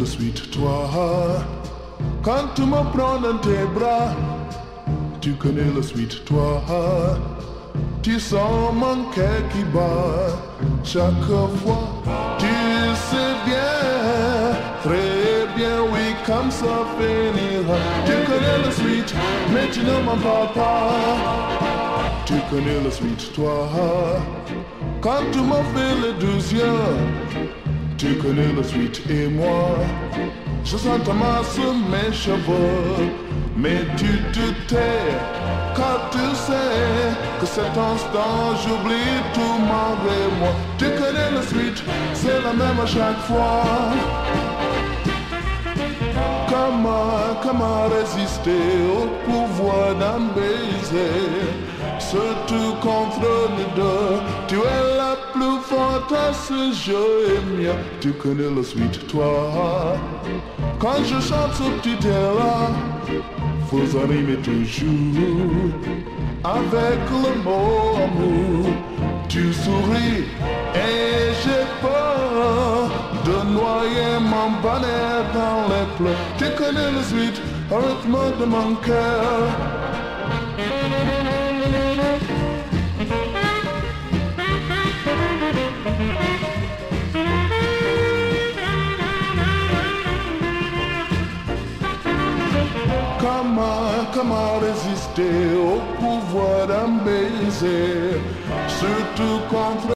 le suite, toi. Quand tu me prends dans tes bras, tu connais le suite, toi. Tu sens mon cœur qui bat chaque fois. Tu sais bien, très bien, oui, comme ça finira. Tu connais le suite, mais tu ne m'en parles pas. Tu connais le suite, toi. Quand tu m'as fait le 12e, tu connais le suite et moi. Je sens ta main sur mes cheveux, mais tu te tais quand tu sais que cet instant j'oublie tout malgré moi. Tu connais le suite, c'est la même à chaque fois. Comment résister au pouvoir d'un baiser? Surtout contre nous deux, tu es la plus forte à ce jeu et mien. Tu connais le suite, toi. Quand je chante ce petit air-là, faut animer toujours avec le mot amour. Tu souris et j'ai peur de noyer mon bonheur dans les pleurs. Tu connais le suite, au rythme de mon cœur. Comment résister au pouvoir d'un baiser, surtout contre